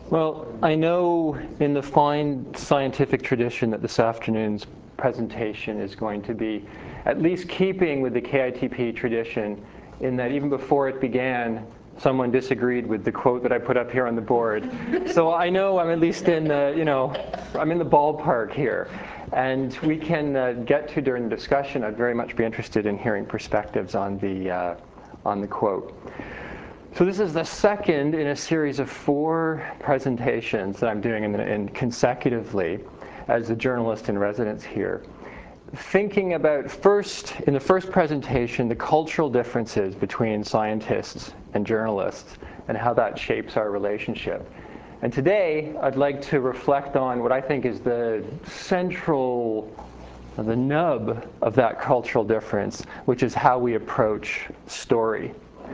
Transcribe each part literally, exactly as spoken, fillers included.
Well, I know in the fine scientific tradition that this afternoon's presentation is going to be at least keeping with the K I T P tradition, in that even before it began, someone disagreed with the quote that I put up here on the board. So I know I'm at least in the, you know, I'm in the ballpark here. And we can uh, get to, during the discussion, I'd very much be interested in hearing perspectives on the, uh, on the quote. So this is the second in a series of four presentations that I'm doing in, in consecutively as the journalist in residence here. Thinking about first, in the first presentation, the cultural differences between scientists and journalists and how that shapes our relationship. And today, I'd like to reflect on what I think is the central, the nub of that cultural difference, which is how we approach story.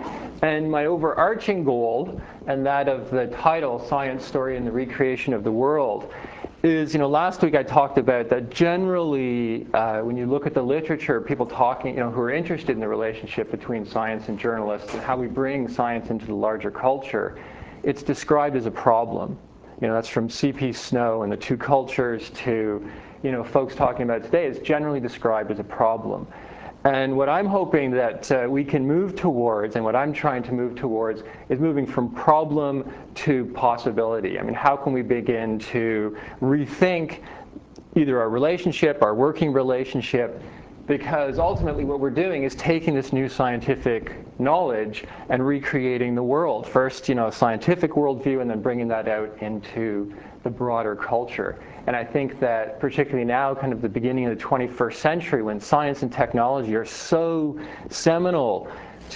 And my overarching goal, and that of the title, Science, Story, and the Recreation of the World, is, you know, last week I talked about that generally, uh, when you look at the literature, people talking, you know, who are interested in the relationship between science and journalists and how we bring science into the larger culture, it's described as a problem. You know, that's from C P Snow and the Two Cultures to, you know, folks talking about it today. It's generally described as a problem. And what I'm hoping that uh, we can move towards, and what I'm trying to move towards, is moving from problem to possibility. I mean, how can we begin to rethink either our relationship, our working relationship, because ultimately what we're doing is taking this new scientific knowledge and recreating the world. First, you know, a scientific worldview, and then bringing that out into the broader culture. And I think that particularly now, kind of the beginning of the twenty-first century, when science and technology are so seminal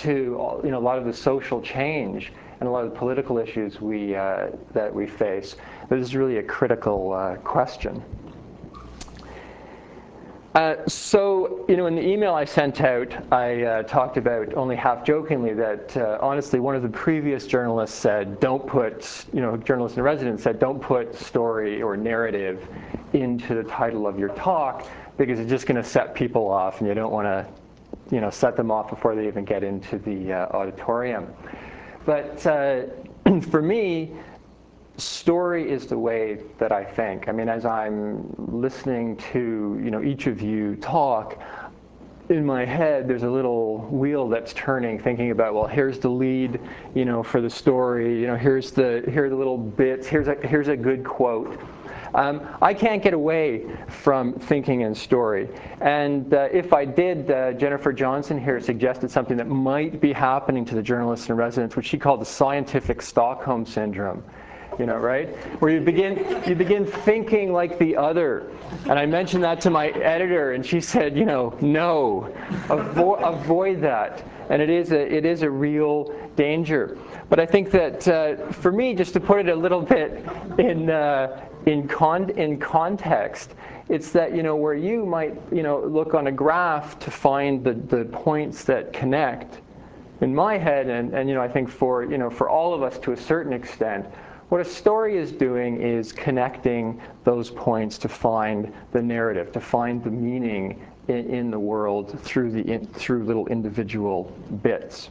to, you know, a lot of the social change and a lot of the political issues we, uh, that we face, this is really a critical uh, question. Uh, so, you know, in the email I sent out, I uh, talked about, only half jokingly, that uh, honestly one of the previous journalists said, don't put, you know, journalists in residence said, don't put story or narrative into the title of your talk, because it's just going to set people off, and you don't want to, you know, set them off before they even get into the uh, auditorium. But uh, for me, story is the way that I think. I mean, as I'm listening to, you know, each of you talk, in my head there's a little wheel that's turning, thinking about, well, here's the lead, you know, for the story. You know, here's the here are the little bits. Here's a here's a good quote. Um, I can't get away from thinking in story. And uh, if I did, uh, Jennifer Johnson here suggested something that might be happening to the journalists in residence, which she called the scientific Stockholm syndrome. You know, right? Where you begin, you begin thinking like the other. And I mentioned that to my editor, and she said, you know, no, avo avoid that. And it is a, it is a real danger. But I think that uh, for me, just to put it a little bit in, uh, in, con in context, it's that, you know, where you might, you know, look on a graph to find the, the points that connect, in my head, and, and you know, I think for, you know, for all of us to a certain extent, what a story is doing is connecting those points to find the narrative, to find the meaning in, in the world through, the in, through little individual bits.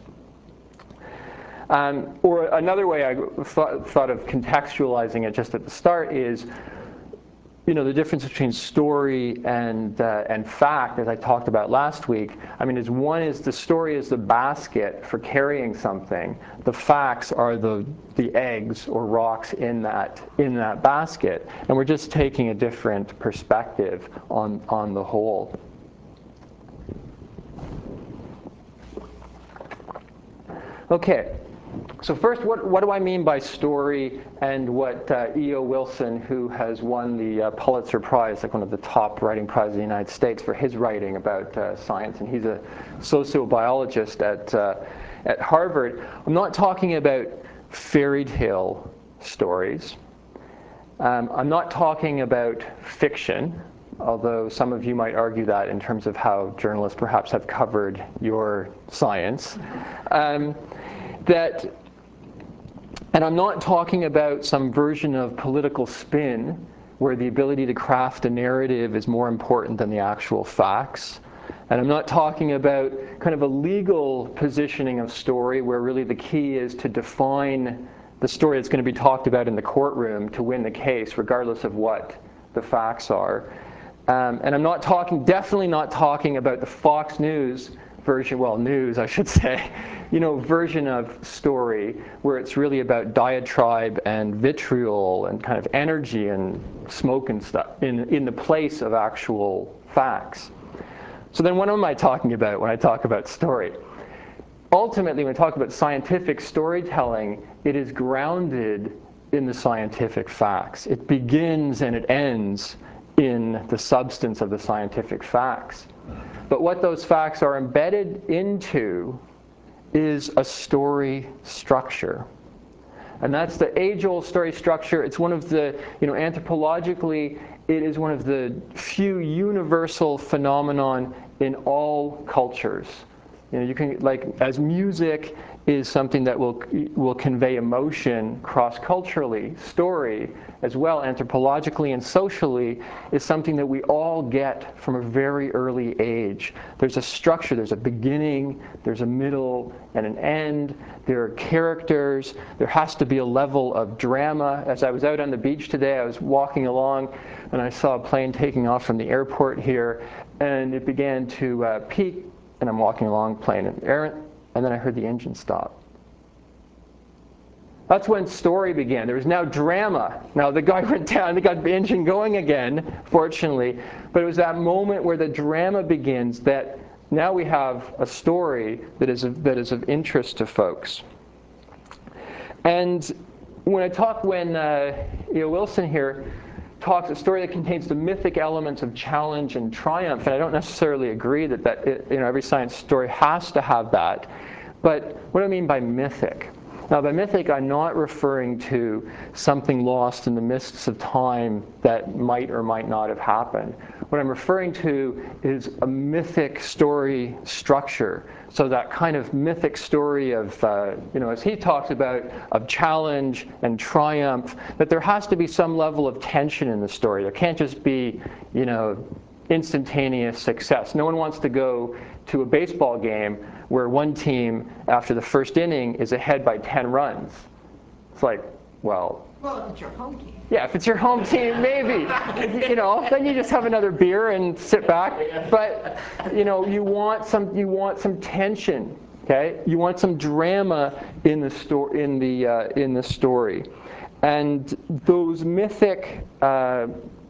Um, or another way I thought, thought of contextualizing it just at the start is, you know, the difference between story and, uh, and fact, as I talked about last week. I mean, is one is the story is the basket for carrying something. The facts are the, the eggs or rocks in that, in that basket. And we're just taking a different perspective on, on the whole. Okay. So first, what, what do I mean by story, and what uh, E O Wilson, who has won the uh, Pulitzer Prize, like one of the top writing prizes in the United States for his writing about uh, science, and he's a sociobiologist at, uh, at Harvard. I'm not talking about fairy tale stories. Um, I'm not talking about fiction, although some of you might argue that in terms of how journalists perhaps have covered your science. Um, that, and I'm not talking about some version of political spin where the ability to craft a narrative is more important than the actual facts. And I'm not talking about kind of a legal positioning of story where really the key is to define the the story that's going to be talked about in the courtroom to win the case, regardless of what the facts are. Um, and I'm not talking, definitely not talking about the Fox News version, well, news, I should say, you know, version of story where it's really about diatribe and vitriol and kind of energy and smoke and stuff in, in the place of actual facts. So then what am I talking about when I talk about story? Ultimately, when we talk about scientific storytelling, it is grounded in the scientific facts. It begins and it ends in the substance of the scientific facts. But what those facts are embedded into is a story structure. And that's the age-old story structure. It's one of the, you know, anthropologically, it is one of the few universal phenomenon in all cultures. You know, you can, like, as music is something that will will convey emotion cross-culturally, story as well, anthropologically and socially, is something that we all get from a very early age. There's a structure, there's a beginning, there's a middle and an end, there are characters, there has to be a level of drama. As I was out on the beach today, I was walking along and I saw a plane taking off from the airport here, and it began to uh, peak, and I'm walking along, plane and air, and then I heard the engine stop. That's when story began. There was now drama. Now the guy went down, they got the engine going again, fortunately, but it was that moment where the drama begins that now we have a story that is of, that is of interest to folks. And when I talk, when uh, E O Wilson here talks a story that contains the mythic elements of challenge and triumph, and I don't necessarily agree that, that it, you know, every science story has to have that. But what do I mean by mythic? Now, by mythic, I'm not referring to something lost in the mists of time that might or might not have happened. What I'm referring to is a mythic story structure. So that kind of mythic story of, uh, you know, as he talks about, of challenge and triumph, that there has to be some level of tension in the story. There can't just be, you know, instantaneous success. No one wants to go to a baseball game where one team, after the first inning, is ahead by ten runs. It's like, well... Well, if it's your home team. Yeah, if it's your home team, maybe. You know, then you just have another beer and sit back. But, you know, you want some, you want some tension, okay? You want some drama in the, sto- in the, uh, in the story. And those mythic... Uh,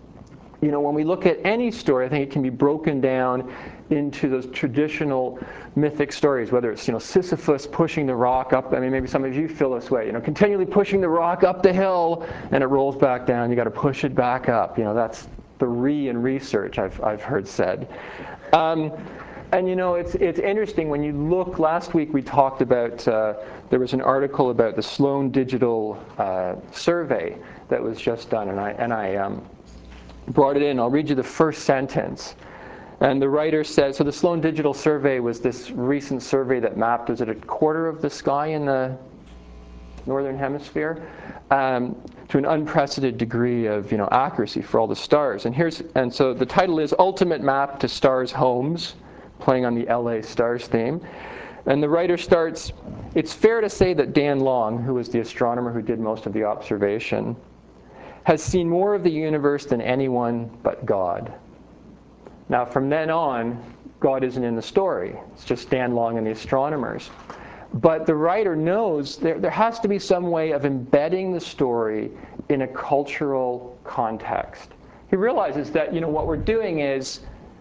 You know, when we look at any story, I think it can be broken down into those traditional mythic stories, whether it's, you know, Sisyphus pushing the rock up. I mean, maybe some of you feel this way, you know, continually pushing the rock up the hill, and it rolls back down. You got to push it back up. You know, that's the re in research I've I've heard said. Um, and you know, it's it's interesting when you look. Last week we talked about uh, there was an article about the Sloan Digital uh, survey that was just done, and I and I. Um, brought it in. I'll read you the first sentence. And the writer says, so the Sloan Digital Survey was this recent survey that mapped, was it a quarter of the sky in the northern hemisphere? Um, to an unprecedented degree of, you know, accuracy for all the stars. And here's, and so the title is Ultimate Map to Stars' Homes, playing on the L A Stars theme. And the writer starts, it's fair to say that Dan Long, who was the astronomer who did most of the observation, has seen more of the universe than anyone but God. Now, from then on, God isn't in the story. It's just Dan Long and the astronomers. But the writer knows there, there has to be some way of embedding the story in a cultural context. He realizes that, you know, what we're doing is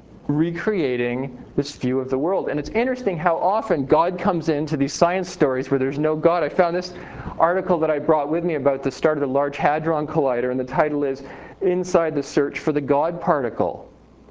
recreating this view of the world. And it's interesting how often God comes into these science stories where there's no God. I found this article that I brought with me about the start of the Large Hadron Collider, and the title is Inside the Search for the God Particle,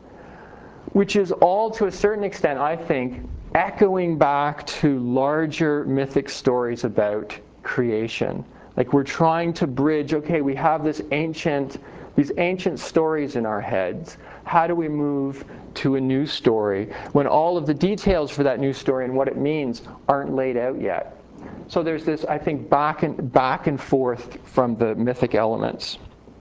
which is all, to a certain extent, I think, echoing back to larger mythic stories about creation. Like, we're trying to bridge, okay, we have this ancient, these ancient stories in our heads. How do we move to a new story when all of the details for that new story and what it means aren't laid out yet? So there's this, I think, back and, back and forth from the mythic elements.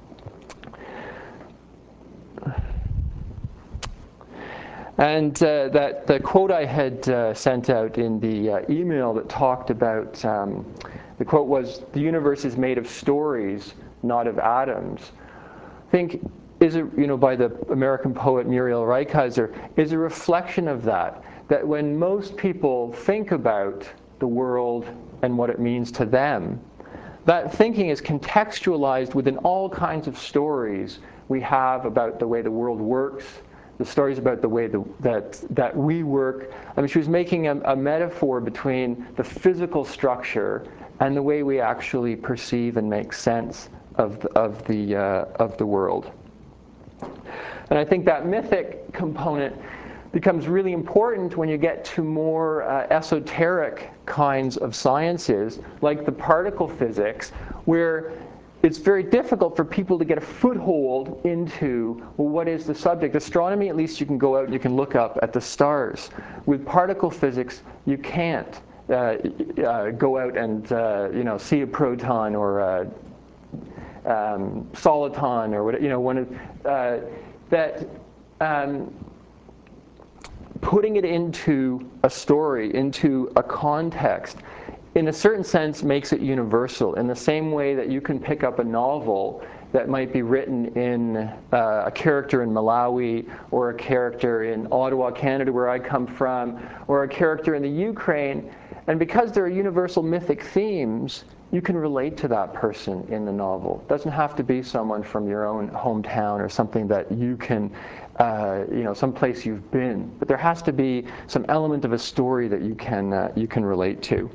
And uh, that the quote I had uh, sent out in the uh, email that talked about um, The quote was, "The universe is made of stories, not of atoms." I think, is it, you know, by the American poet Muriel Rukeyser, is a reflection of that. That when most people think about the world and what it means to them, that thinking is contextualized within all kinds of stories we have about the way the world works, the stories about the way the, that, that we work. I mean, she was making a, a metaphor between the physical structure and the way we actually perceive and make sense of the, of the, uh, of the world. And I think that mythic component becomes really important when you get to more uh, esoteric kinds of sciences, like the particle physics, where it's very difficult for people to get a foothold into, well, what is the subject? Astronomy, at least you can go out and you can look up at the stars. With particle physics, you can't uh, uh, go out and uh, you know, see a proton or a um, soliton or what, you know, one of uh, that. Um, putting it into a story, into a context, in a certain sense makes it universal, in the same way that you can pick up a novel that might be written in uh, a character in Malawi, or a character in Ottawa, Canada, where I come from, or a character in the Ukraine, and because there are universal mythic themes, you can relate to that person in the novel. It doesn't have to be someone from your own hometown or something that you can, uh, you know, someplace you've been. But there has to be some element of a story that you can, uh, you can relate to.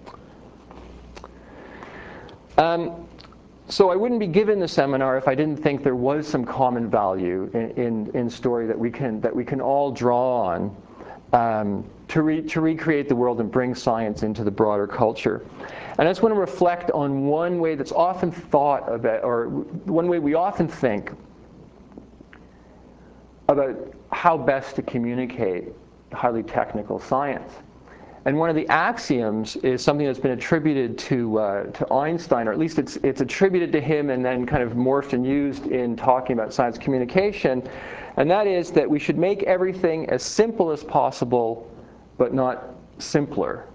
Um, so I wouldn't be given the seminar if I didn't think there was some common value in, in, in story that we can, that we can all draw on um, to, re, to recreate the world and bring science into the broader culture. And I just want to reflect on one way that's often thought about, or one way we often think about how best to communicate highly technical science. And one of the axioms is something that's been attributed to, uh, to Einstein, or at least it's, it's attributed to him and then kind of morphed and used in talking about science communication. And that is that we should make everything as simple as possible, but not simpler.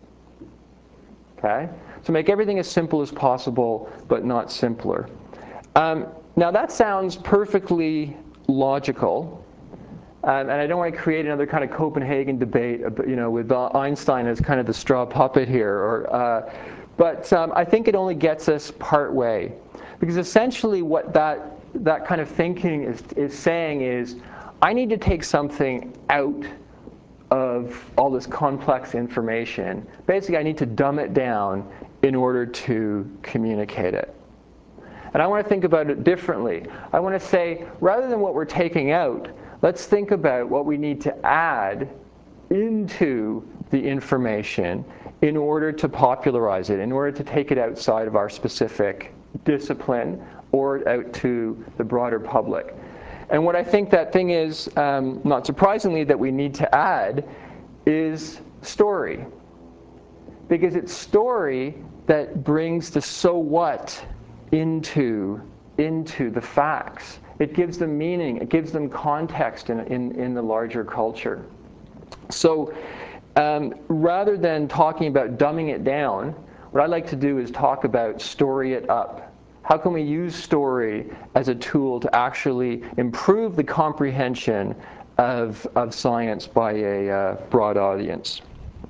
Okay? So make everything as simple as possible, but not simpler. Um, now that sounds perfectly logical. Um, and I don't want to create another kind of Copenhagen debate, you know, with uh, Einstein as kind of the straw puppet here. Or, uh, but um, I think it only gets us part way, because essentially what that that kind of thinking is is saying is, I need to take something out of all this complex information. Basically, I need to dumb it down in order to communicate it. And I want to think about it differently. I want to say, rather than what we're taking out, let's think about what we need to add into the information in order to popularize it, in order to take it outside of our specific discipline or out to the broader public. And what I think that thing is, um, not surprisingly, that we need to add is story. Because it's story that brings the so what into, into the facts. It gives them meaning. It gives them context in, in, in the larger culture. So um, rather than talking about dumbing it down, what I like to do is talk about story it up. How can we use story as a tool to actually improve the comprehension of, of science by a uh, broad audience?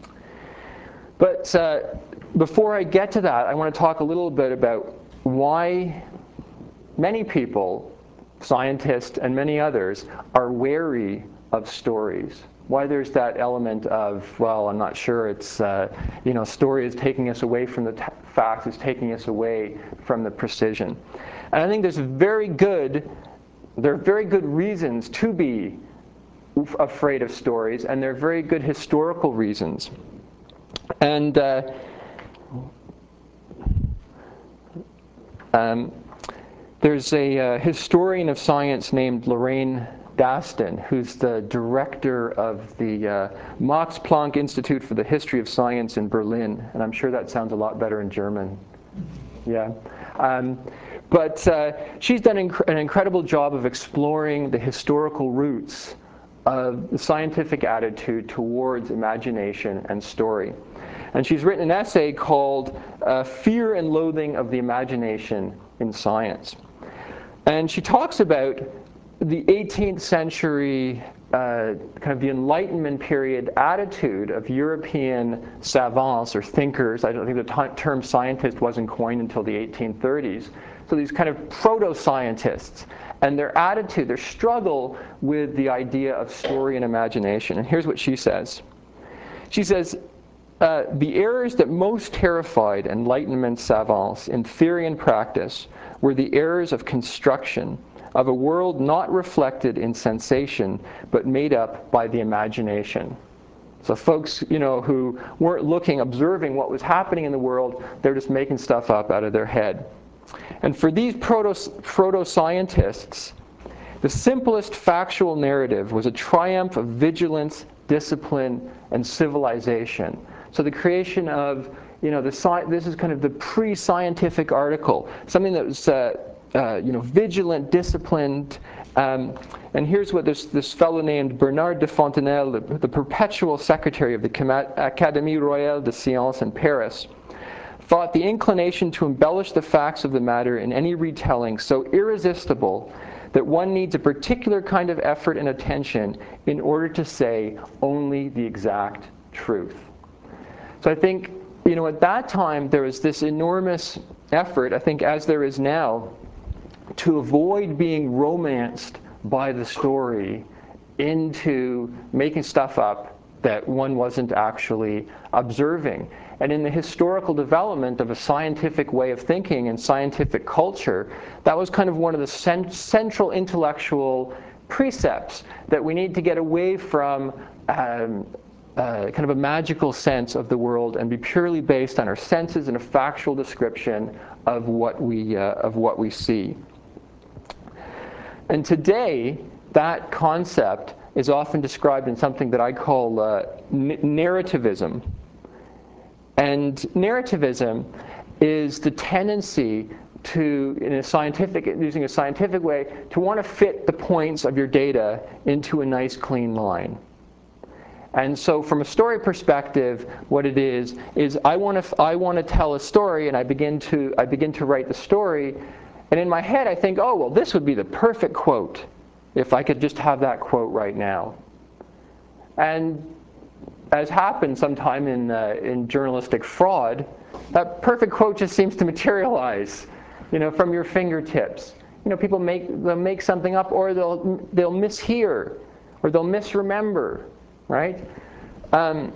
But uh, before I get to that, I want to talk a little bit about why many people, scientists and many others, are wary of stories. Why there's that element of, well, I'm not sure, it's, uh, you know, story is taking us away from the t facts, it's taking us away from the precision. And I think there's very good, there are very good reasons to be afraid of stories, and there are very good historical reasons. And uh, um, there's a uh, historian of science named Lorraine Daston, who's the director of the uh, Max Planck Institute for the History of Science in Berlin. And I'm sure that sounds a lot better in German. Yeah. Um, but uh, she's done inc an incredible job of exploring the historical roots of the scientific attitude towards imagination and story. And she's written an essay called uh, Fear and Loathing of the Imagination in Science. And she talks about the eighteenth century, uh, kind of the Enlightenment period attitude of European savants or thinkers. I don't think the t- term scientist wasn't coined until the eighteen thirties. So these kind of proto-scientists and their attitude, their struggle with the idea of story and imagination. And here's what she says. She says, uh, the errors that most terrified Enlightenment savants in theory and practice were the errors of construction, of a world not reflected in sensation, but made up by the imagination. So folks, you know, who weren't looking, observing what was happening in the world, they're just making stuff up out of their head. And for these proto, proto-scientists, the simplest factual narrative was a triumph of vigilance, discipline, and civilization. So the creation of, you know, the sci- this is kind of the pre-scientific article, something that was uh, Uh, you know, vigilant, disciplined, um, and here's what this, this fellow named Bernard de Fontenelle, the, the perpetual secretary of the Académie Royale des Sciences in Paris, thought the inclination to embellish the facts of the matter in any retelling so irresistible that one needs a particular kind of effort and attention in order to say only the exact truth. So I think, you know, at that time there was this enormous effort, I think as there is now, to avoid being romanced by the story into making stuff up that one wasn't actually observing. And in the historical development of a scientific way of thinking and scientific culture, that was kind of one of the cent- central intellectual precepts, that we need to get away from um, uh, kind of a magical sense of the world and be purely based on our senses and a factual description of what we, uh, of what we see. And today, that concept is often described in something that I call uh, n- narrativism. And narrativism is the tendency to, in a scientific, using a scientific way, to want to fit the points of your data into a nice clean line. And so from a story perspective, what it is, is I want to, I want to tell a story, and I begin to, I begin to write the story. And in my head, I think, oh, well, this would be the perfect quote if I could just have that quote right now. And as happened sometime in, uh, in journalistic fraud, that perfect quote just seems to materialize, you know, from your fingertips. You know, people make, they'll make something up, or they'll, they'll mishear, or they'll misremember, right? Um,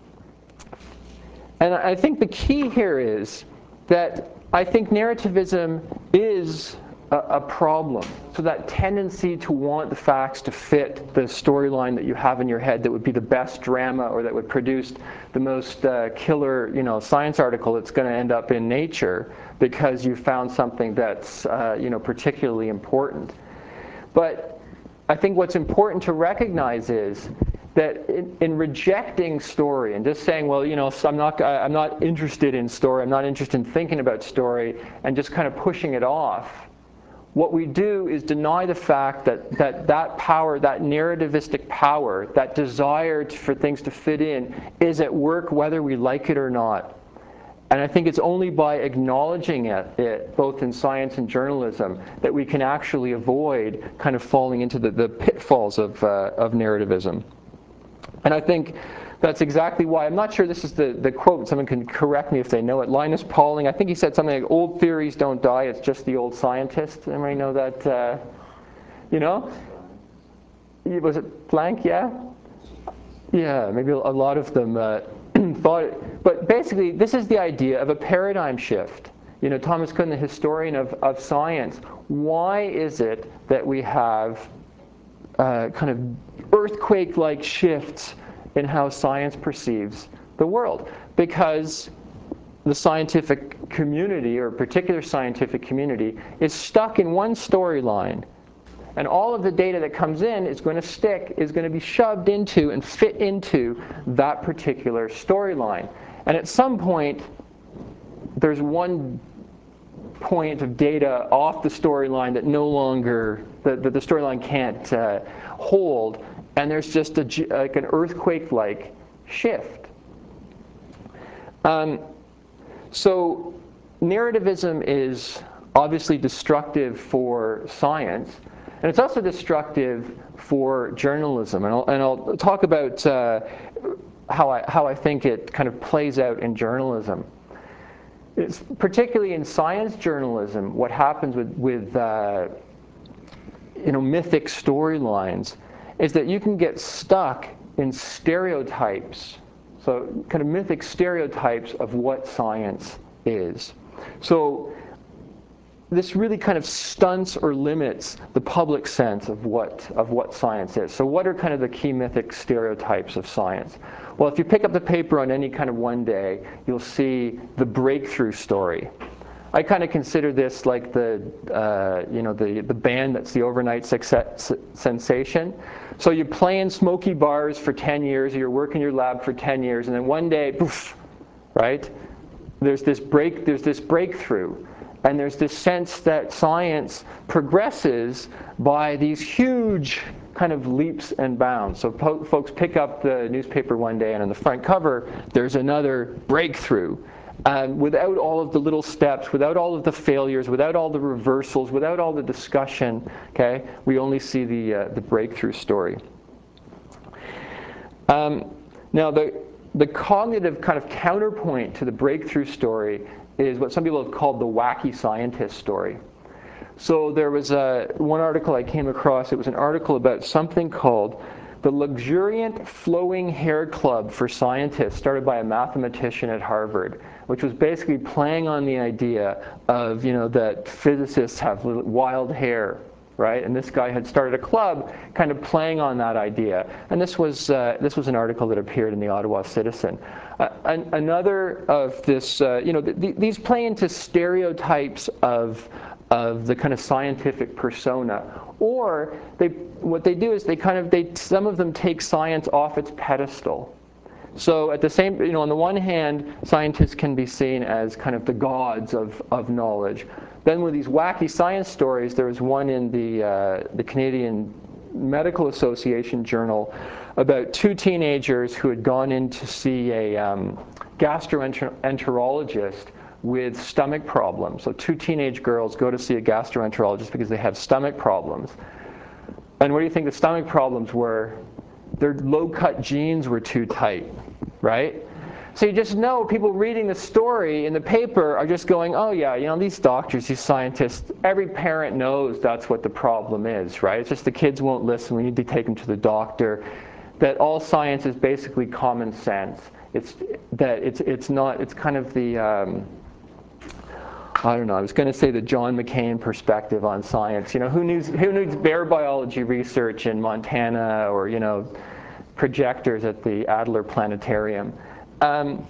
and I think the key here is that I think narrativism is a, a problem. So that tendency to want the facts to fit the storyline that you have in your head that would be the best drama, or that would produce the most uh, killer, you know, science article that's going to end up in Nature because you found something that's, uh, you know, particularly important. But I think what's important to recognize is that in, in rejecting story and just saying, well, you know, I'm not, I'm not interested in story, I'm not interested in thinking about story, and just kind of pushing it off, what we do is deny the fact that that, that power, that narrativistic power, that desire to, for things to fit in, is at work whether we like it or not. And I think it's only by acknowledging it, it, both in science and journalism, that we can actually avoid kind of falling into the, the pitfalls of, uh, of narrativism. And I think that's exactly why, I'm not sure this is the, the quote, someone can correct me if they know it. Linus Pauling, I think he said something like, old theories don't die, it's just the old scientist. Anybody know that? Uh, you know? Was it Planck, yeah? Yeah, maybe a lot of them uh, thought it. But basically, this is the idea of a paradigm shift. You know, Thomas Kuhn, the historian of, of science, why is it that we have uh, kind of earthquake-like shifts in how science perceives the world? Because the scientific community, or a particular scientific community, is stuck in one storyline. And all of the data that comes in is going to stick, is going to be shoved into and fit into that particular storyline. And at some point, there's one point of data off the storyline that no longer, that the, the storyline can't uh, hold, and there's just a, like an earthquake-like shift. Um, so narrativism is obviously destructive for science, and it's also destructive for journalism. And I'll, and I'll talk about uh, how, I, how I think it kind of plays out in journalism. It's particularly in science journalism, what happens with, with uh, you know, mythic storylines is that you can get stuck in stereotypes. So kind of mythic stereotypes of what science is. So this really kind of stunts or limits the public sense of what, of what science is. So what are kind of the key mythic stereotypes of science? Well, if you pick up the paper on any kind of one day, you'll see the breakthrough story. I kind of consider this like the, uh, you know, the, the band that's the overnight success sensation. So you play in smoky bars for ten years, or you're working in your lab for ten years, and then one day, poof, right? There's this break, there's this breakthrough. And there's this sense that science progresses by these huge kind of leaps and bounds. So po folks pick up the newspaper one day, and on the front cover, there's another breakthrough. Um, without all of the little steps, without all of the failures, without all the reversals, without all the discussion, okay, we only see the, uh, the breakthrough story. Um, now, the, the cognitive kind of counterpoint to the breakthrough story is what some people have called the wacky scientist story. So there was a, one article I came across. It was an article about something called the Luxuriant Flowing Hair Club for Scientists, started by a mathematician at Harvard, which was basically playing on the idea of, you know, that physicists have wild hair, right? And this guy had started a club kind of playing on that idea. And this was, uh, this was an article that appeared in the Ottawa Citizen. Uh, an, another of this, uh, you know, th th these play into stereotypes of, of the kind of scientific persona. Or they, what they do is they kind of, they, some of them take science off its pedestal. So at the same, you know, on the one hand, scientists can be seen as kind of the gods of, of knowledge. Then with these wacky science stories, there was one in the, uh, the Canadian Medical Association journal about two teenagers who had gone in to see a um, gastroenterologist with stomach problems. So two teenage girls go to see a gastroenterologist because they have stomach problems. And what do you think the stomach problems were? Their low-cut jeans were too tight, right? So you just know people reading the story in the paper are just going, oh yeah, you know, these doctors, these scientists, every parent knows that's what the problem is, right? It's just the kids won't listen, we need to take them to the doctor. That all science is basically common sense. It's, that it's, it's not, it's kind of the, um, I don't know, I was going to say the John McCain perspective on science. You know, who needs, who needs bear biology research in Montana or, you know, projectors at the Adler Planetarium? Um,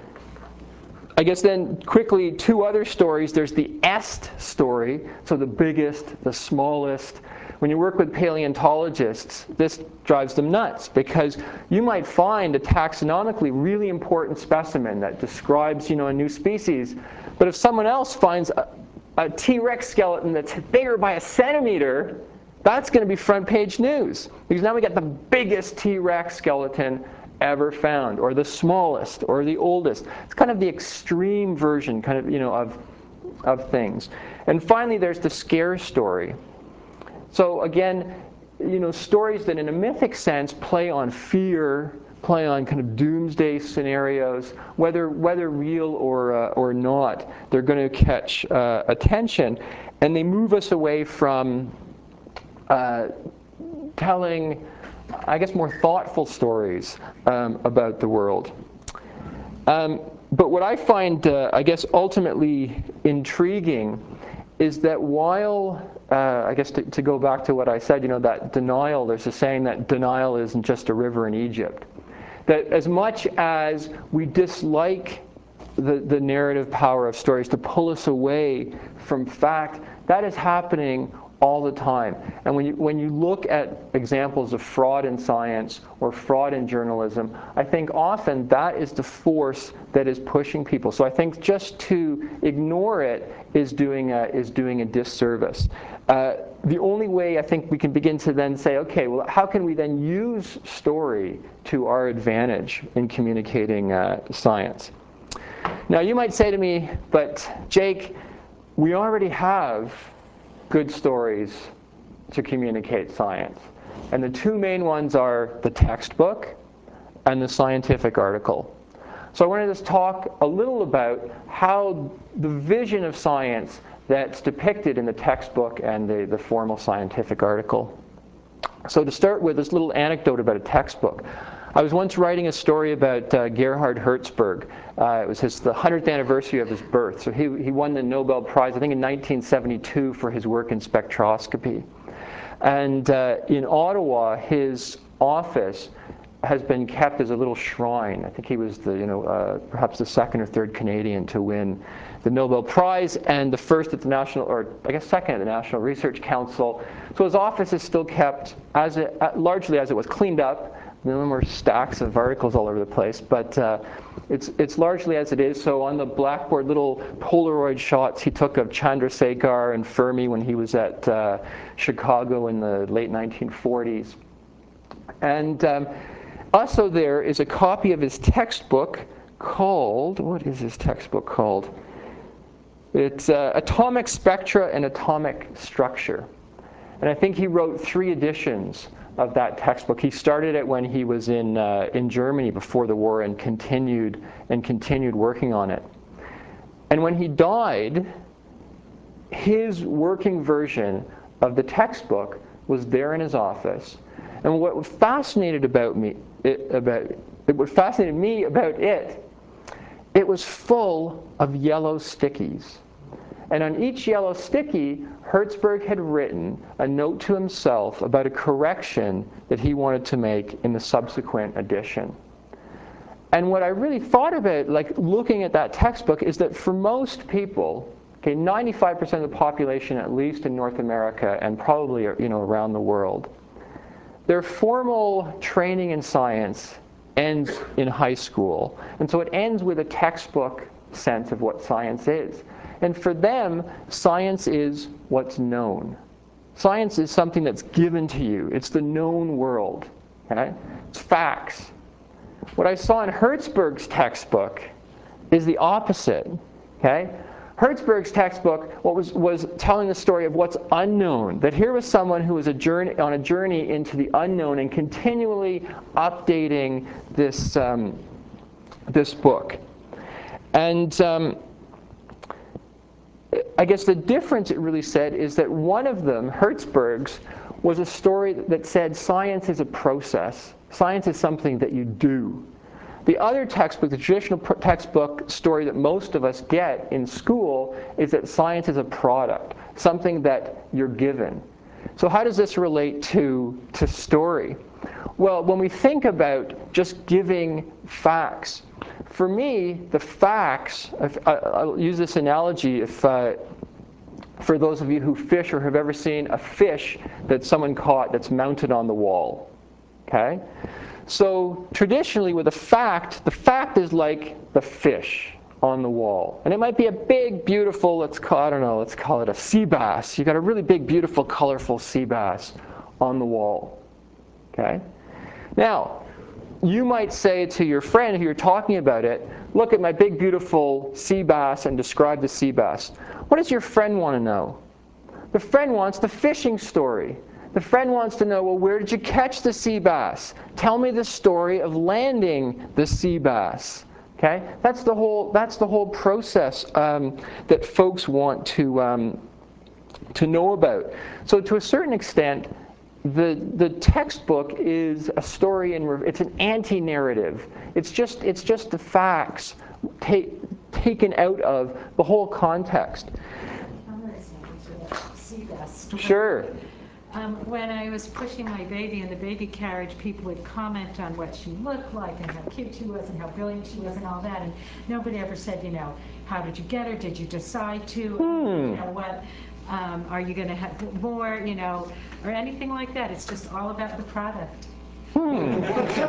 I guess then quickly, two other stories. There's the EST story, so the biggest, the smallest. When you work with paleontologists, this drives them nuts because you might find a taxonomically really important specimen that describes, you know, a new species. But if someone else finds a, a T-Rex skeleton that's bigger by a centimeter, that's going to be front page news. Because now we got the biggest T-Rex skeleton ever found, or the smallest, or the oldest. It's kind of the extreme version, kind of, you know, of, of things. And finally, there's the scare story. So again, you know, stories that in a mythic sense play on fear, play on kind of doomsday scenarios, whether whether real or uh, or not, they're going to catch uh, attention, and they move us away from uh, telling, I guess, more thoughtful stories um, about the world. Um, but what I find, uh, I guess, ultimately intriguing is that while, uh, I guess to, to go back to what I said, you know, that denial, there's a saying that denial isn't just a river in Egypt. That as much as we dislike the, the narrative power of stories to pull us away from fact, that is happening all the time. And when you, when you look at examples of fraud in science or fraud in journalism, I think often that is the force that is pushing people. So I think just to ignore it is doing a, is doing a disservice. Uh, the only way I think we can begin to then say, okay, well, how can we then use story to our advantage in communicating uh, science? Now you might say to me, but Jake, we already have good stories to communicate science. And the two main ones are the textbook and the scientific article. So I want to just talk a little about how the vision of science that's depicted in the textbook and the, the formal scientific article. So to start with, this little anecdote about a textbook. I was once writing a story about uh, Gerhard Hertzberg. Uh, it was his, the hundredth anniversary of his birth. So he, he won the Nobel Prize, I think in nineteen seventy-two, for his work in spectroscopy. And uh, in Ottawa, his office has been kept as a little shrine. I think he was the, you know, uh, perhaps the second or third Canadian to win the Nobel Prize, and the first at the National, or I guess second at the National Research Council. So his office is still kept as it, uh, largely as it was, cleaned up. There were stacks of articles all over the place, but uh, it's, it's largely as it is. So on the blackboard, little Polaroid shots he took of Chandrasekhar and Fermi when he was at uh, Chicago in the late nineteen forties. And um, also there is a copy of his textbook called, what is his textbook called? It's uh, Atomic Spectra and Atomic Structure. And I think he wrote three editions of that textbook. He started it when he was in, uh, in Germany before the war and continued, and continued working on it. And when he died, his working version of the textbook was there in his office. And what fascinated about me, it, about, it, what fascinated me about it, it was full of yellow stickies. And on each yellow sticky, Hertzberg had written a note to himself about a correction that he wanted to make in the subsequent edition. And what I really thought about, like looking at that textbook, is that for most people, okay, ninety-five percent of the population, at least in North America and probably, you know, around the world, their formal training in science ends in high school. And so it ends with a textbook sense of what science is. And for them, science is what's known. Science is something that's given to you. It's the known world. Okay? It's facts. What I saw in Hertzberg's textbook is the opposite. Okay? Hertzberg's textbook what was, was telling the story of what's unknown. That here was someone who was a journey, on a journey into the unknown and continually updating this, um, this book. And um, I guess the difference it really said is that one of them, Hertzberg's, was a story that said science is a process. Science is something that you do. The other textbook, the traditional textbook story that most of us get in school, is that science is a product, something that you're given. So how does this relate to, to story? Well, when we think about just giving facts, for me, the facts, if, I, I'll use this analogy, if uh, for those of you who fish or have ever seen a fish that someone caught that's mounted on the wall. Okay? So traditionally with a fact, the fact is like the fish on the wall. And it might be a big, beautiful, let's call, I don't know, let's call it a sea bass. You've got a really big, beautiful, colorful sea bass on the wall. Okay? Now, you might say to your friend who you're talking about it, look at my big, beautiful sea bass and describe the sea bass. What does your friend want to know? The friend wants the fishing story. The friend wants to know, well, where did you catch the sea bass? Tell me the story of landing the sea bass. Okay? That's the whole, that's the whole process um, that folks want to, um, to know about. So to a certain extent, The, the textbook is a story, in, it's an anti-narrative. It's just, it's just the facts ta taken out of the whole context. I'm going to say that sea bass story. Sure. Um, when I was pushing my baby in the baby carriage, people would comment on what she looked like and how cute she was and how brilliant she was and all that. And nobody ever said, you know, how did you get her? Did you decide to? Hmm. You know, what? Um, are you going to have more, you know, or anything like that? It's just all about the product. Hmm.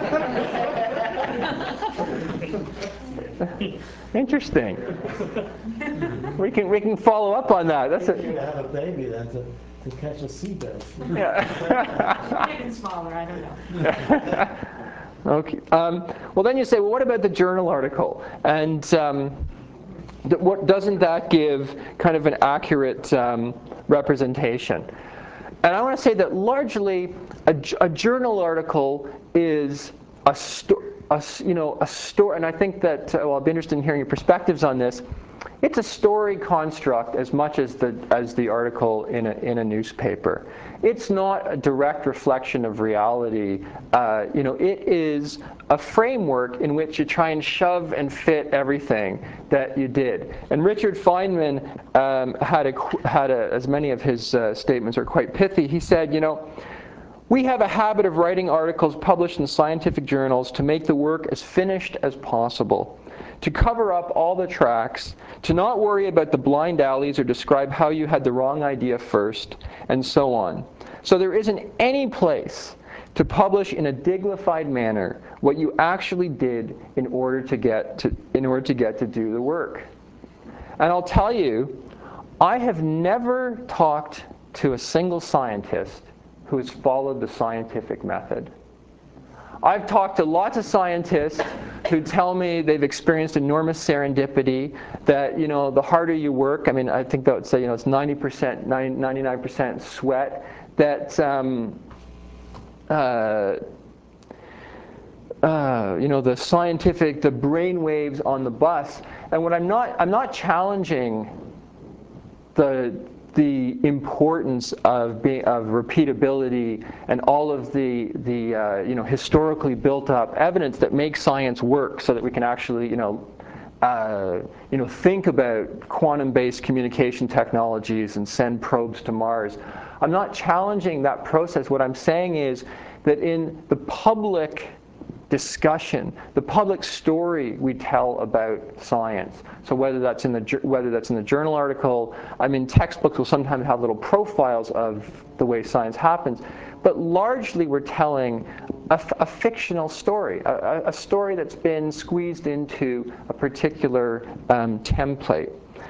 Interesting. We can we can follow up on that. That's a, you have a baby then to, to catch a sea bass. Yeah. Even smaller, I don't know. Okay. Um, well, then you say, well, what about the journal article? And um, th what doesn't that give kind of an accurate um, representation? And I want to say that largely a, a journal article is a story, you know, a story, and I think that, uh, well, I'll be interested in hearing your perspectives on this. It's a story construct as much as the, as the article in a, in a newspaper. It's not a direct reflection of reality. Uh, you know, it is a framework in which you try and shove and fit everything that you did. And Richard Feynman um, had, a, had a, as many of his uh, statements are quite pithy, he said, you know, we have a habit of writing articles published in scientific journals to make the work as finished as possible, to cover up all the tracks, to not worry about the blind alleys or describe how you had the wrong idea first, and so on. So there isn't any place to publish in a dignified manner what you actually did in order to get to, in order to get to do the work. And I'll tell you, I have never talked to a single scientist who has followed the scientific method. I've talked to lots of scientists who tell me they've experienced enormous serendipity, that, you know, the harder you work, I mean, I think that would say, you know, it's ninety percent, ninety-nine percent sweat, that, um, uh, uh, you know, the scientific, the brain waves on the bus. And what I'm not, I'm not challenging the the importance of being, of repeatability and all of the the uh, you know, historically built up evidence that makes science work, so that we can actually, you know uh, you know think about quantum-based communication technologies and send probes to Mars. I'm not challenging that process. What I'm saying is that in the public discussion, the public story we tell about science. So whether that's in the whether that's in the journal article, I mean, textbooks will sometimes have little profiles of the way science happens, but largely we're telling a, a fictional story, a, a story that's been squeezed into a particular um, template.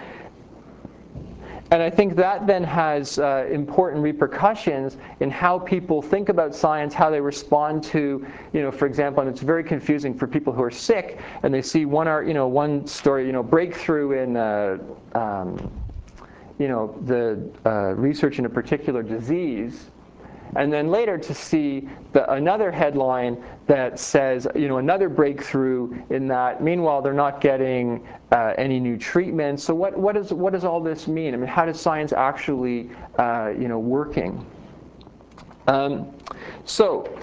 And I think that then has uh, important repercussions in how people think about science, how they respond to, you know, for example, and it's very confusing for people who are sick, and they see one, art, you know, one story, you know, breakthrough in, uh, um, you know, the uh, research in a particular disease, and then later to see the, another headline that says, you know, another breakthrough in that. Meanwhile, they're not getting uh, any new treatments. So what, what, is, what does all this mean? I mean, how does science actually, uh, you know, working? Um, so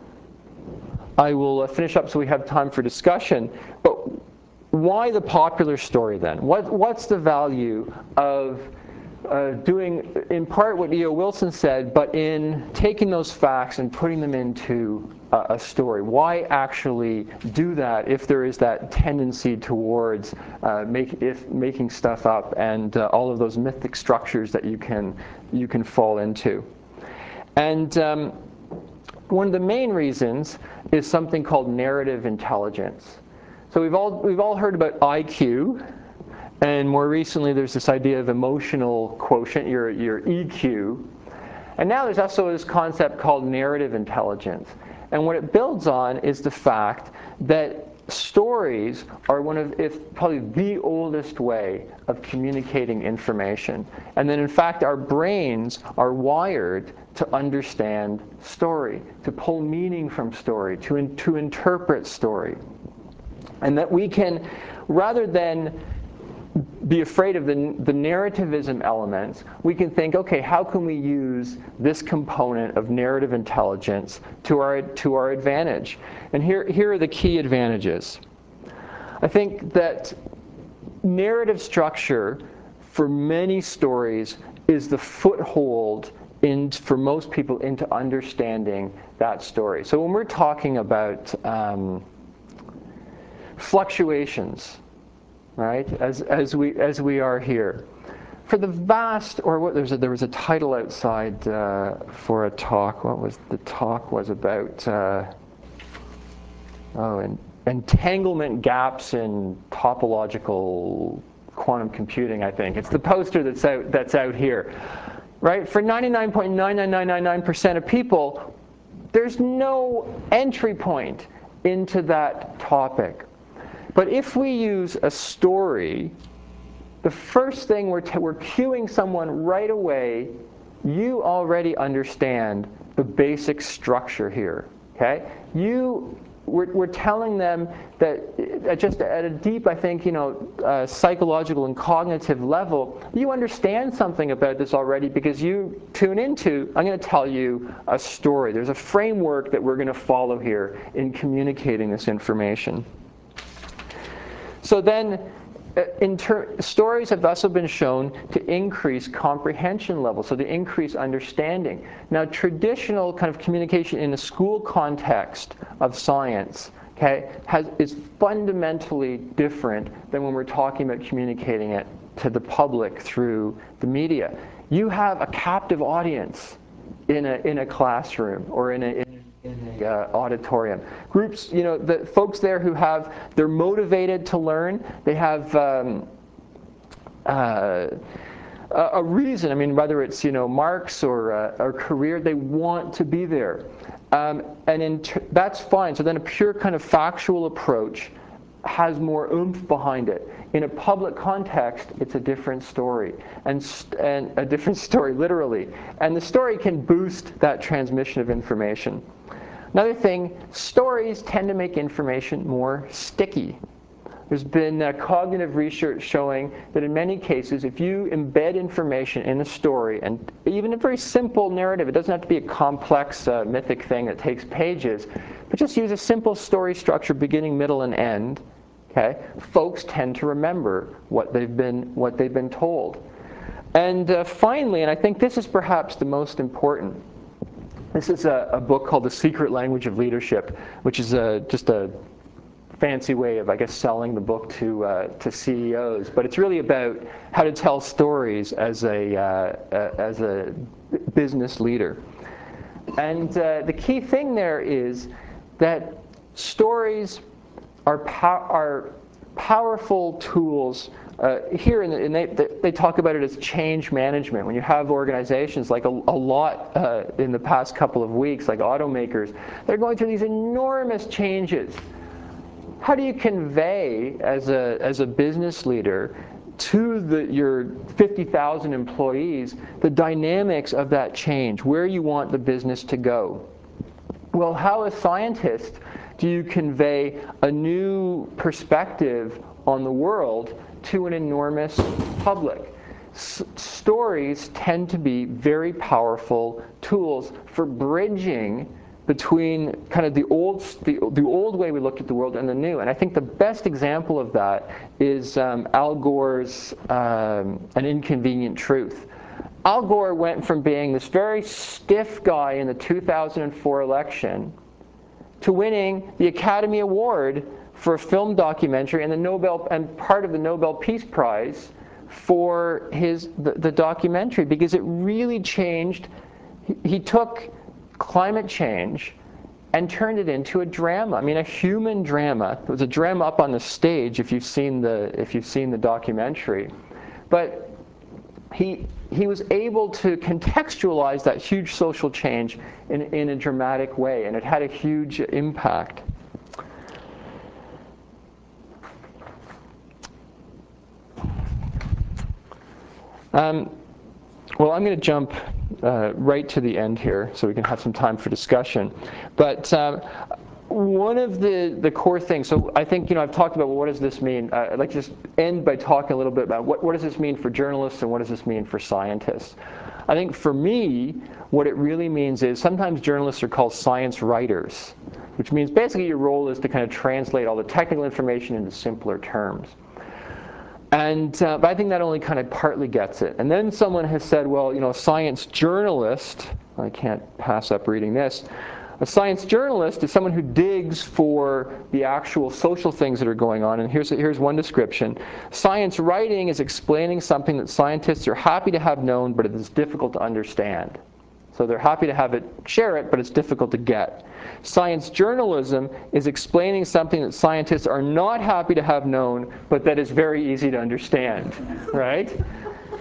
I will uh, finish up so we have time for discussion. But why the popular story then? What, what's the value of Uh, doing in part what E O Wilson said, but in taking those facts and putting them into a, a story? Why actually do that if there is that tendency towards uh, make, if making stuff up and uh, all of those mythic structures that you can you can fall into? And um, one of the main reasons is something called narrative intelligence. So we've all we've all heard about I Q. And more recently, there's this idea of emotional quotient, your, your E Q. And now there's also this concept called narrative intelligence. And what it builds on is the fact that stories are one of, if probably the oldest way of communicating information. And that in fact, our brains are wired to understand story, to pull meaning from story, to, in, to interpret story. And that we can, rather than be afraid of the, the narrativism elements, we can think, okay, how can we use this component of narrative intelligence to our, to our advantage? And here, here are the key advantages. I think that narrative structure for many stories is the foothold in, for most people into understanding that story. So when we're talking about um, fluctuations, right, as, as, we, as we are here. For the vast, or what, there's a, there was a title outside uh, for a talk. What was the talk was about? Uh, oh, and entanglement gaps in topological quantum computing, I think. It's the poster that's out, that's out here. Right? For ninety-nine point nine nine nine nine nine percent of people, there's no entry point into that topic. But if we use a story, the first thing we're, t- we're cueing someone right away, you already understand the basic structure here, okay? You, we're, we're telling them that uh, just at a deep, I think, you know, uh, psychological and cognitive level, you understand something about this already because you tune into, I'm going to tell you a story. There's a framework that we're going to follow here in communicating this information. So then, uh, in ter- stories have also been shown to increase comprehension level, so to increase understanding. Now, traditional kind of communication in a school context of science, okay, has, is fundamentally different than when we're talking about communicating it to the public through the media. You have a captive audience in a in a classroom or in a in in a uh, auditorium. Groups, you know, the folks there who have, they're motivated to learn. They have um, uh, a, a reason. I mean, whether it's, you know, marks or uh, or career, they want to be there, um, and in ter- that's fine. So then, a pure kind of factual approach has more oomph behind it. In a public context, it's a different story, and, st- and a different story, literally. And the story can boost that transmission of information. Another thing, stories tend to make information more sticky. There's been uh, cognitive research showing that in many cases, if you embed information in a story, and even a very simple narrative, it doesn't have to be a complex uh, mythic thing that takes pages, but just use a simple story structure, beginning, middle, and end, okay, folks tend to remember what they've been, what they've been told. And uh, finally, and I think this is perhaps the most important, this is a, a book called The Secret Language of Leadership, which is a, just a fancy way of, I guess, selling the book to uh, to C E Os. But it's really about how to tell stories as a uh, uh, as a business leader. And uh, the key thing there is that stories are pow- are powerful tools. Uh, here, in the, and they, they talk about it as change management. When you have organizations like a, a lot uh, in the past couple of weeks, like automakers, they're going through these enormous changes. How do you convey, as a as a business leader, to the, your fifty thousand employees, the dynamics of that change, where you want the business to go? Well, how, as scientists, do you convey a new perspective on the world to an enormous public? S- stories tend to be very powerful tools for bridging between kind of the old the, the old way we looked at the world and the new. And I think the best example of that is um, Al Gore's um, An Inconvenient Truth. Al Gore went from being this very stiff guy in the two thousand four election to winning the Academy Award for a film documentary and the Nobel and part of the Nobel Peace Prize for his the, the documentary, because it really changed. He, he took climate change and turned it into a drama. I mean, a human drama. It was a drama up on the stage if you've seen the if you've seen the documentary, but he he was able to contextualize that huge social change in in a dramatic way, and it had a huge impact. Um, well, I'm going to jump uh, right to the end here so we can have some time for discussion. But um, one of the, the core things, so I think, you know, I've talked about, well, what does this mean? Uh, I'd like to just end by talking a little bit about what, what does this mean for journalists and what does this mean for scientists? I think for me, what it really means is sometimes journalists are called science writers, which means basically your role is to kind of translate all the technical information into simpler terms. And uh, but I think that only kind of partly gets it. And then someone has said, well, you know, a science journalist, I can't pass up reading this, a science journalist is someone who digs for the actual social things that are going on. And here's, here's one description. Science writing is explaining something that scientists are happy to have known, but it is difficult to understand. So they're happy to have it, share it, but it's difficult to get. Science journalism is explaining something that scientists are not happy to have known, but that is very easy to understand, right?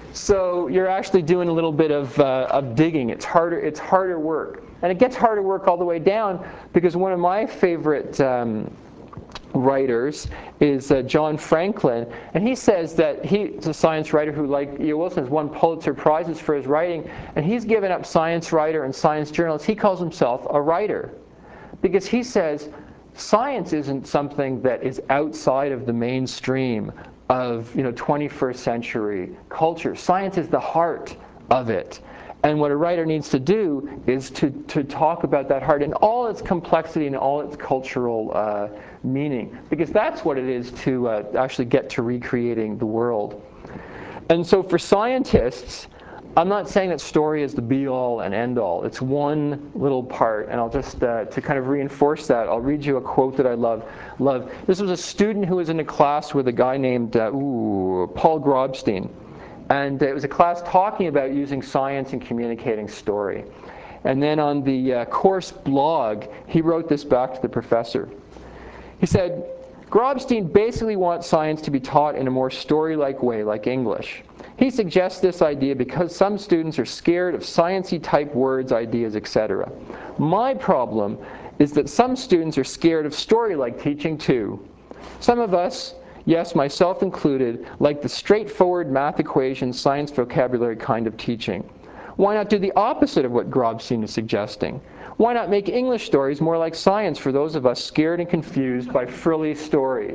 So you're actually doing a little bit of, uh, of digging. It's harder, it's harder work. And it gets harder work all the way down because one of my favorite um, writers is uh, John Franklin, and he says that he's a science writer who, like E O Wilson, has won Pulitzer Prizes for his writing, and he's given up science writer and science journalist. He calls himself a writer because he says science isn't something that is outside of the mainstream of, you know, twenty-first century culture. Science is the heart of it. And what a writer needs to do is to, to talk about that heart in all its complexity and all its cultural uh, meaning. Because that's what it is to uh, actually get to recreating the world. And so for scientists, I'm not saying that story is the be-all and end-all. It's one little part, and I'll just, uh, to kind of reinforce that, I'll read you a quote that I love. love. This was a student who was in a class with a guy named uh, ooh, Paul Grobstein. And it was a class talking about using science in communicating story. And then on the uh, course blog, he wrote this back to the professor. He said, Grobstein basically wants science to be taught in a more story-like way, like English. He suggests this idea because some students are scared of sciencey type words, ideas, et cetera. My problem is that some students are scared of story-like teaching too. Some of us, yes, myself included, like the straightforward math equations, science vocabulary kind of teaching. Why not do the opposite of what Grobstein is suggesting? Why not make English stories more like science for those of us scared and confused by frilly stories?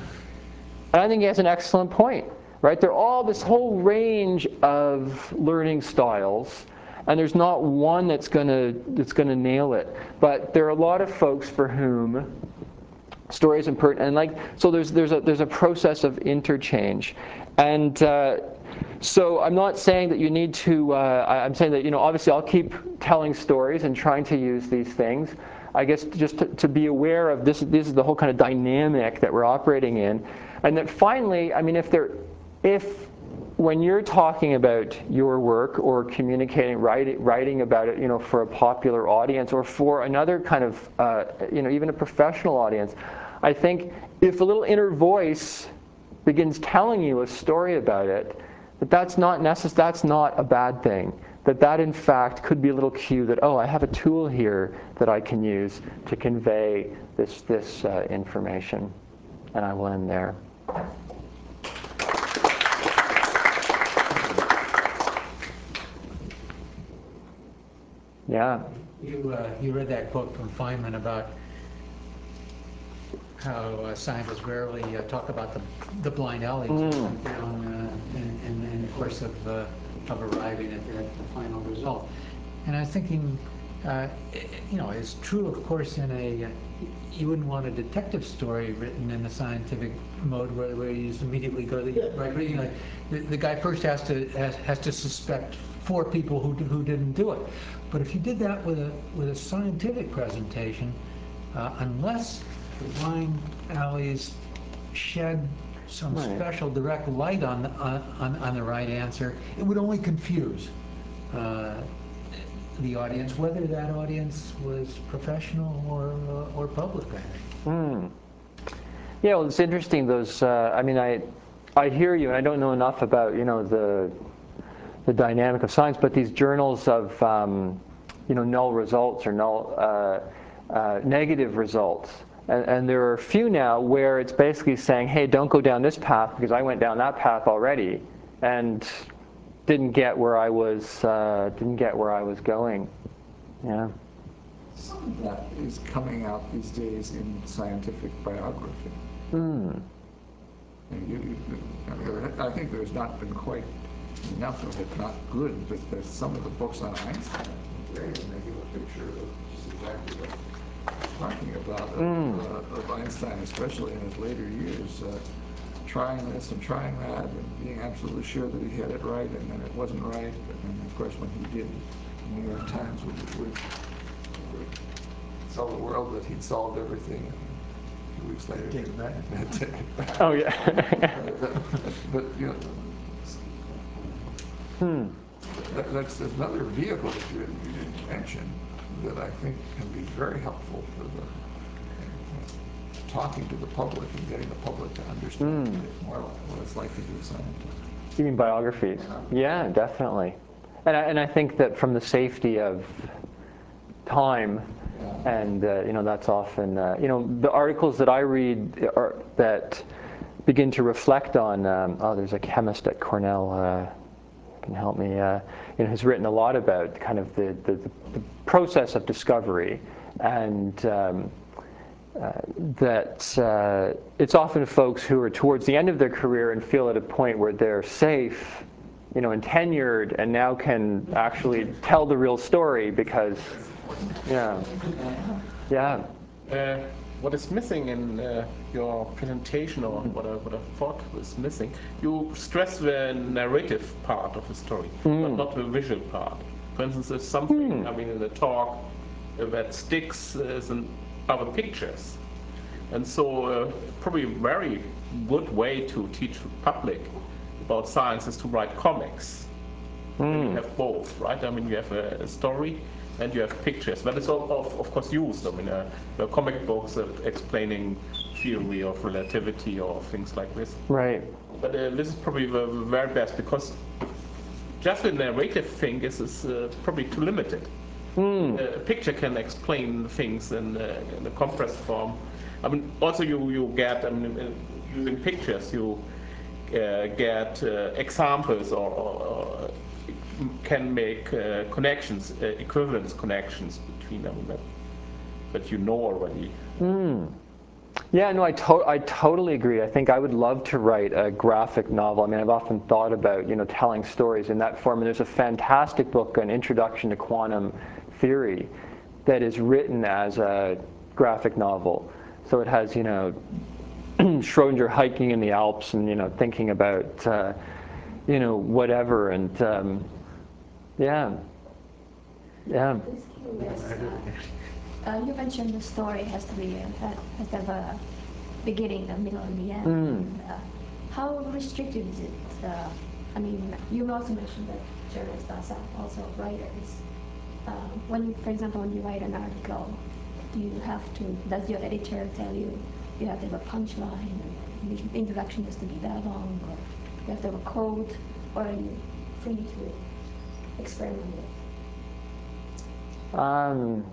And I think he has an excellent point, right? There are all this whole range of learning styles, and there's not one that's gonna that's gonna nail it. But there are a lot of folks for whom story is important, and like so there's there's a there's a process of interchange, and uh, so I'm not saying that you need to. Uh, I'm saying that, you know, obviously I'll keep telling stories and trying to use these things. I guess just to, to be aware of this. This is the whole kind of dynamic that we're operating in, and that finally, I mean, if there, if when you're talking about your work or communicating, writing, writing about it, you know, for a popular audience or for another kind of, uh, you know, even a professional audience, I think if a little inner voice begins telling you a story about it, that that's not necess- that's not a bad thing. That that in fact could be a little cue that, oh, I have a tool here that I can use to convey this this uh, information, and I will end there. Yeah. You, uh, you read that quote from Feynman about how uh, scientists rarely uh, talk about the, the blind alleys mm. that went down uh, in, in, in the course of, uh, of arriving at the, the final result. And I was thinking, uh, you know, it's true, of course, in a, uh, you wouldn't want a detective story written in the scientific mode where, where you just immediately go to the, right, you know, the, the guy first has to, has, has to suspect four people who, who didn't do it. But if you did that with a, with a scientific presentation, uh, unless the blind alleys shed some right. special direct light on the, on, on the right answer, it would only confuse uh, the audience, whether that audience was professional or uh, or public, I think. Mm. Yeah, well, it's interesting. Those, uh, I mean, I I hear you, and I don't know enough about, you know, the the dynamic of science, but these journals of um, you know, null results or null uh, uh, negative results. And, and there are a few now where it's basically saying, hey, don't go down this path because I went down that path already and didn't get where I was uh, didn't get where I was going. Yeah. Some of that is coming out these days in scientific biography. Mm. And you, you, I, mean, I think there's not been quite enough of it, not good, but there's some of the books on Einstein. They give a picture of just exactly what I'm talking about, mm. of, uh, of Einstein, especially in his later years, uh, trying this and trying that and being absolutely sure that he had it right, and then it wasn't right. And of course, when he did, the New York Times would, would, would tell the world that he'd solved everything. A few weeks later, take it back. Take it back. Oh yeah. but, but you know, hmm. that, that's another vehicle that you, you didn't mention that I think can be very helpful for the talking to the public and getting the public to understand mm. more like what it's like to be a scientist. You mean biographies? Yeah, definitely. And I, and I think that from the safety of time, and uh, you know, that's often uh, you know, the articles that I read are, that begin to reflect on. Um, oh, there's a chemist at Cornell uh, can help me. Uh, you know, who's written a lot about kind of the the, the process of discovery, and um, uh, that uh, it's often folks who are towards the end of their career and feel at a point where they're safe, you know, and tenured, and now can actually tell the real story because, yeah, yeah. Uh, what is missing in uh, your presentation, or what I, what I thought was missing, you stress the narrative part of the story, Mm. but not the visual part. For instance, if something, Mm. I mean, in the talk uh, that sticks uh, is in other pictures. And so uh, probably a very good way to teach the public about science is to write comics. Mm. You have both, right? I mean, you have a, a story and you have pictures. That is all, of, of course, used. I mean, uh, the comic books uh, explaining theory of relativity or things like this. Right. But uh, this is probably the, the very best, because just the narrative thing is, is uh, probably too limited. Mm. Uh, a picture can explain things in, uh, in a compressed form. I mean, also you, you get, I mean, uh, using pictures, you uh, get uh, examples, or, or, or can make uh, connections, uh, equivalence connections between them that, that you know already. Mm. Yeah, no, I, to I totally agree. I think I would love to write a graphic novel. I mean, I've often thought about, you know, telling stories in that form. And there's a fantastic book, An Introduction to Quantum Theory, that is written as a graphic novel. So it has, you know, Schrodinger hiking in the Alps and, you know, thinking about, uh, you know, whatever. And um, yeah, yeah. Just curious. Uh, uh, you mentioned the story has to be uh, has to have a beginning, a middle, and the end. Mm. Uh, how restricted is it? Uh, I mean, you also mentioned that journalists are also writers. Uh, when, you, for example, when you write an article, do you have to? Does your editor tell you you have to have a punchline? The introduction has to be that long, or you have to have a quote, or are you free to experiment with? Um,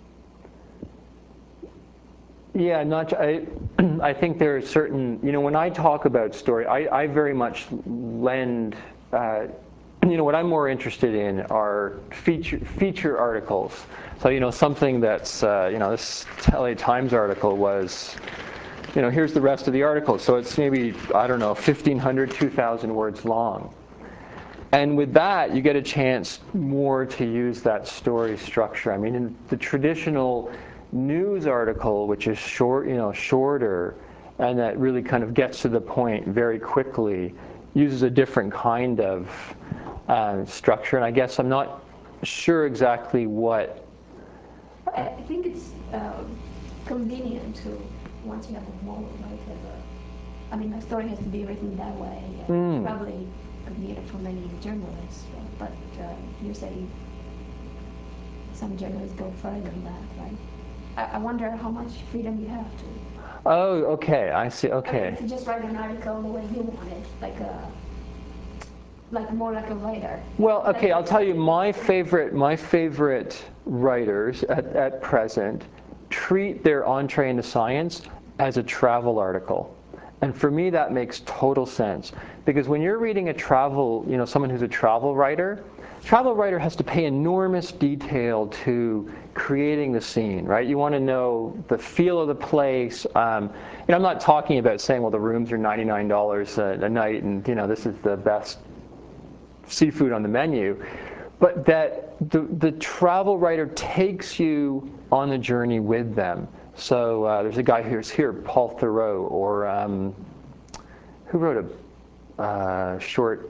yeah, not. I, I think there are certain. You know, when I talk about story, I, I very much lend. Uh, you know, what I'm more interested in are feature feature articles. So, you know, something that's. Uh, you know, this L A Times article was. You know, here's the rest of the article. So it's maybe, I don't know, fifteen hundred, two thousand words long. And with that, you get a chance more to use that story structure. I mean, in the traditional news article, which is short, you know, shorter, and that really kind of gets to the point very quickly, uses a different kind of uh, structure. And I guess I'm not sure exactly what. I think it's um, convenient to, once you have a model, right? Have a, I mean, a story has to be written that way. Mm. Probably convenient for many journalists, but uh, you say some journalists go further than that, right? I, I wonder how much freedom you have to. Oh, okay, I see. Okay. I mean, to just write an article the way you want it, like a, like more like a writer. Well, okay, I'll tell you my favorite, my favorite writers at, at present treat their entree into science as a travel article. And for me, that makes total sense. Because when you're reading a travel, you know, someone who's a travel writer, travel writer has to pay enormous detail to creating the scene, right? You want to know the feel of the place. Um, you know, I'm not talking about saying, well, the rooms are ninety-nine dollars a, a night and, you know, this is the best seafood on the menu. But that the, the travel writer takes you on the journey with them. So uh, there's a guy who's here, Paul Theroux, or um, who wrote a uh, short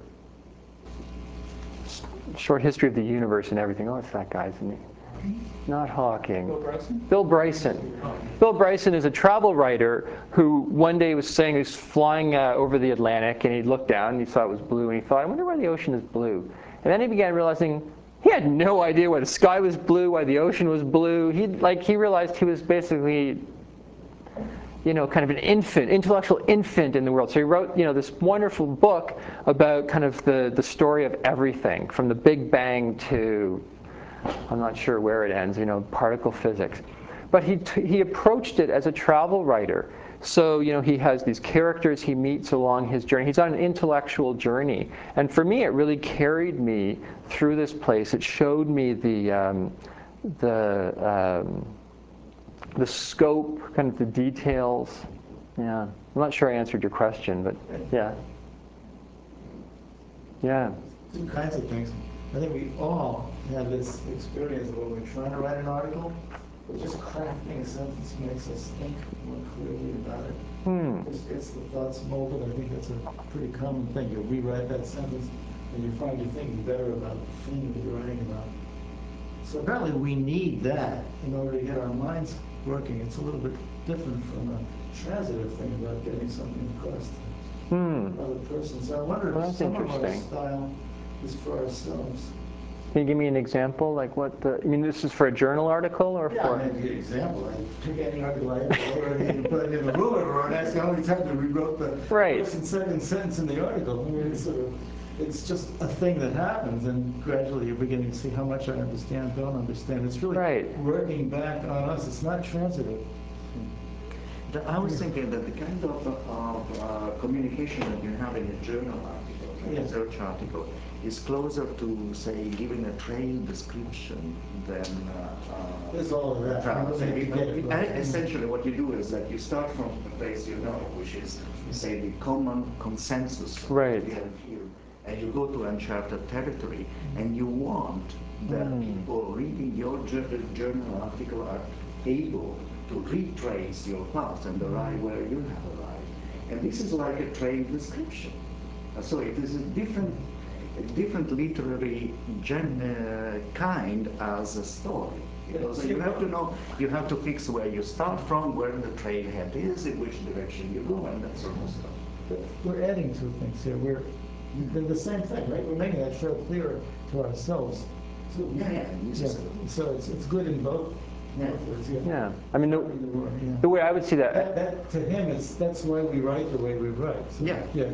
short history of the universe and everything. Oh, it's that guy's name. Not Hawking. Bill Bryson? Bill Bryson. Bill Bryson is a travel writer who one day was saying he was flying uh, over the Atlantic and he looked down and he saw it was blue and he thought, I wonder why the ocean is blue. And then he began realizing he had no idea why the sky was blue, why the ocean was blue. He like he realized he was basically you know, kind of an infant, intellectual infant in the world. So he wrote, you know, this wonderful book about kind of the, the story of everything, from the Big Bang to, I'm not sure where it ends, you know, particle physics. But he, t he approached it as a travel writer. So, you know, he has these characters he meets along his journey. He's on an intellectual journey. And for me, it really carried me through this place. It showed me the, um, the, um, the scope, kind of the details. Yeah, I'm not sure I answered your question, but yeah. Yeah. Two kinds of things. I think we all have this experience where we're trying to write an article, but just crafting a sentence makes us think more clearly about it. Hmm. Just gets the thoughts molded. I think that's a pretty common thing. You rewrite that sentence, and you find you're thinking better about the thing that you're writing about. So apparently we need that in order to get our minds working. It's a little bit different from a transitive thing about getting something across to Hmm. another person. So I wonder Well, if that's some of our interesting. style is for ourselves. Can you give me an example? Like what the, I mean, this is for a journal article or Yeah, for? I mean, an example. I took any article I ever wrote and put it in a ruler drawer and asked how many times I rewrote the Right. first and second sentence in the article. I mean, it's sort of, it's just a thing that happens, and gradually you're beginning to see how much I understand, don't understand. It's really Right. working back on us. It's not transitive. The- I was thinking that the kind of, of uh, communication that you have in a journal article, a Yeah. research article, is closer to, say, giving a trail description than uh, uh, There's all of that. travel. You really have to get it right. And essentially, what you do is that you start from a place you know, which is, say, the common consensus Right. we have here, and you go to uncharted territory, and you want that Mm. people reading your jour- journal article are able to retrace your path and arrive where you have arrived. And this is like a trail description. Uh, So it is a different, a different literary gen, uh, kind as a story. Because you have to know, you have to fix where you start from, where the trailhead is, in which direction you go, and that sort of stuff. But we're adding two things here. We're, they're the same thing, right? We're making that trail clearer to ourselves. So, Yeah, yeah, this yeah. is- So it's, it's good in both. Yeah. both ways, Yeah. I mean, the, Either or, yeah. the way I would see That, that, that, to him, it's, that's why we write the way we write. So, Yeah. Yeah.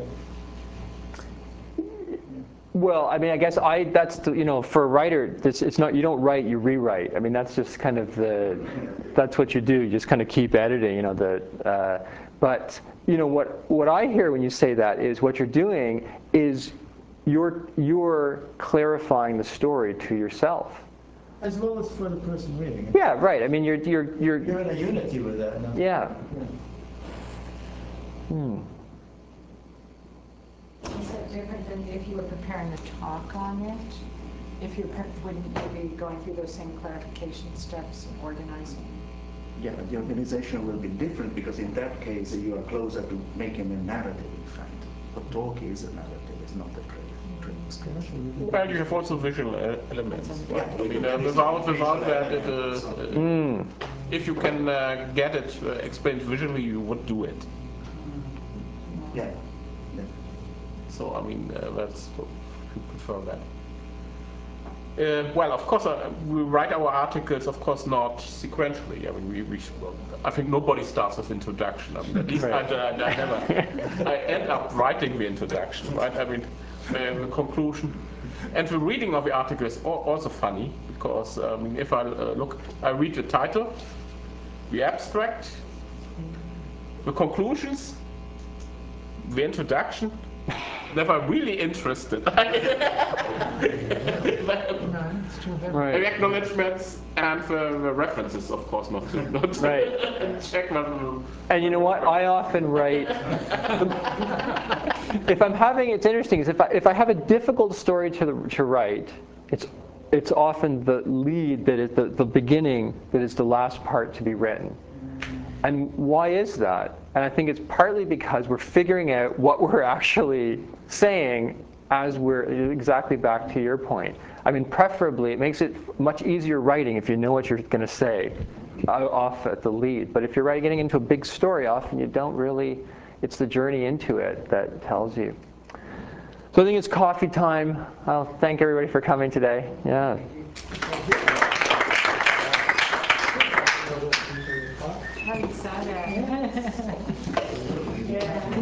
well, I mean, I guess I, that's, the, you know, for a writer, this, it's not, you don't write, you rewrite. I mean, that's just kind of the, that's what you do. You just kind of keep editing, you know, the, uh, but, you know, what, what I hear when you say that is what you're doing is you're, you're clarifying the story to yourself. As well as for the person reading it. Yeah, right. I mean, you're, you're, you're, You're in a unity with that. No? yeah. Hmm. Is it different than if you were preparing a talk on it? If you're, pre- wouldn't you be going through those same clarification steps and organizing? Yeah, the organization will be different because in that case you are closer to making a narrative, in fact. A talk is a narrative, it's not a trail, trail description. Well, you have also visual uh, elements. Right? I mean, uh, without, without that, it, uh, uh, Mm. if you can uh, get it uh, explained visually, you would do it. Yeah. yeah. So, I mean, uh, that's, you prefer that. Uh, well, of course, uh, we write our articles, of course, not sequentially. I mean, we, we well, I think nobody starts with introduction. I mean, at least Right. I, I, I never. I end up writing the introduction, right? I mean, uh, the conclusion. And the reading of the article is al- also funny because, I mean, if I uh, look, I read the title, the abstract, the conclusions, the introduction. And if I'm really interested, the Right. acknowledgements and the, the references, of course, not to not to Right. check them. And you know what? I often write, if I'm having, it's interesting, is if I, if I have a difficult story to, to write, it's, it's often the lead that is the, the beginning that is the last part to be written. And why is that? And I think it's partly because we're figuring out what we're actually saying as we're, exactly back to your point. I mean, preferably, it makes it much easier writing if you know what you're going to say off at the lead. But if you're writing, getting into a big story, often you don't really, it's the journey into it that tells you. So I think it's coffee time. I'll thank everybody for coming today. Yeah. How exciting.